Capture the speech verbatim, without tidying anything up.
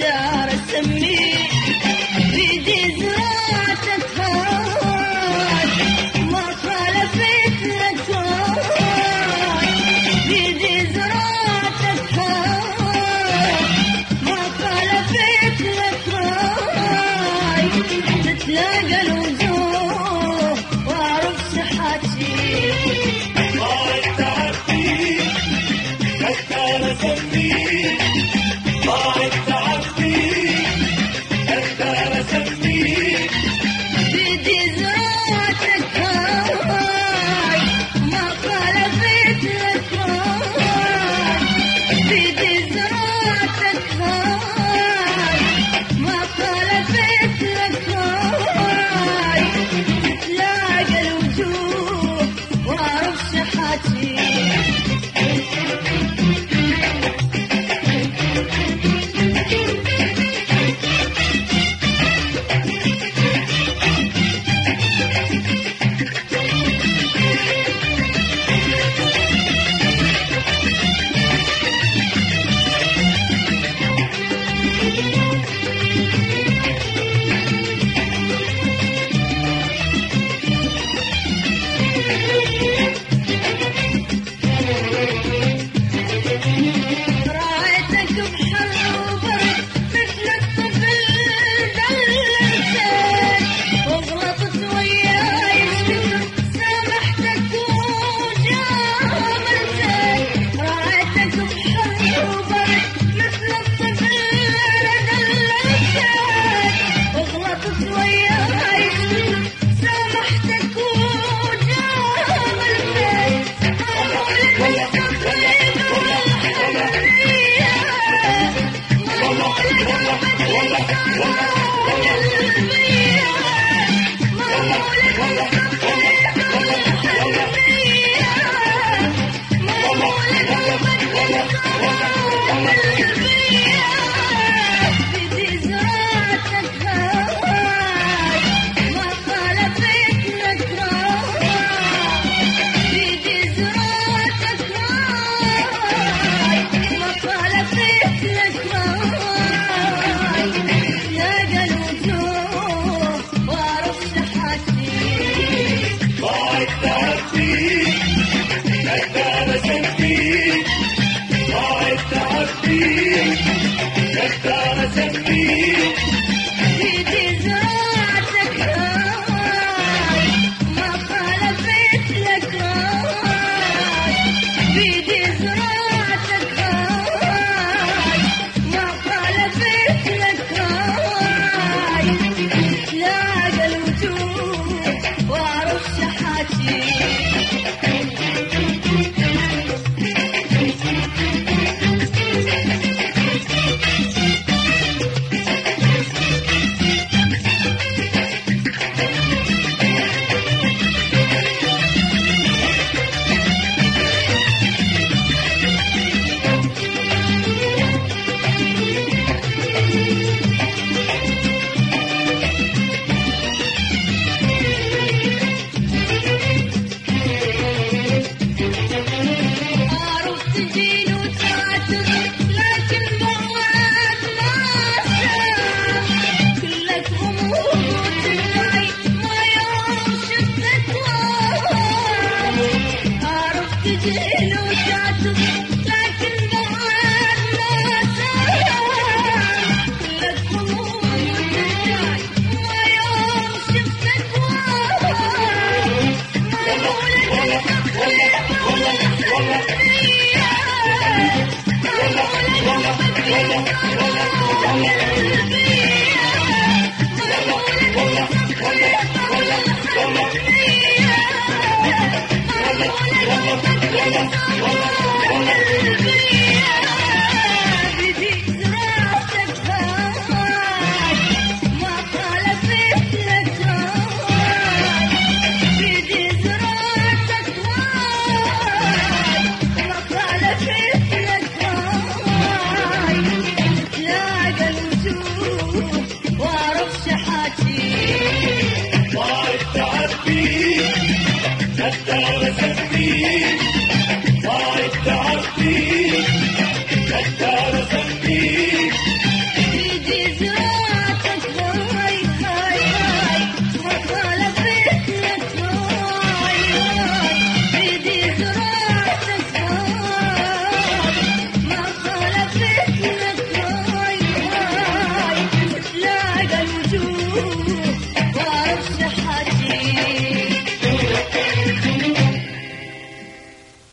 اقدر اسميه بيدي زرعتك هاي ما خالفت لك هاي بيدي زرعتك هاي ما خالفت لك هاي تتلاقى الوجوه واعرف صحتي هاي تعبتي اقدر اسميه هاي تعبتي اقدر اسميه بيدي زرعتك هاي ما خالفت لك هاي بيدي زرعتك هاي ما خالفت لك هاي تتلاقى الوجوه واعرف صحتي رايتك بحر وبرد مثل الطفل دللتك وغلطت وياي سامحتك وجاملتك رايتك بحر وبرد مثل الطفل دللتك وغلطت وياي سامحتك وجاملتك بيدي زرعتك هاي ما خالفت لك هاي بيدي زرعتك هاي ما خالفت لك هاي تلاقى الوجوه واعرف صحتي هاي تعبتي اقدر اسميه هاي تعبتي اقدر اسميه بيدي زرعتك هاي ما خالفت لك هاي بيدي زرعتك هاي ما خالفت لك هاي تلاقى الوجوه واعرف صحتي عرفت تجيني وتعاتب لكن بعد ما سام كلك غموض وتدعي ما يوم شفتك وام عرفت تجيني وتعاتب لكن بعد ما سام كلك غموض وتدعي ما يوم شفتك وام ما يقولك بيدي زرعتك هاي ما خالفت لك هاي بيدي زرعتك هاي ما خالفت لك هاي تلاقى الوجوه واعرف صحتي هاي تعبتي اقدر اسميه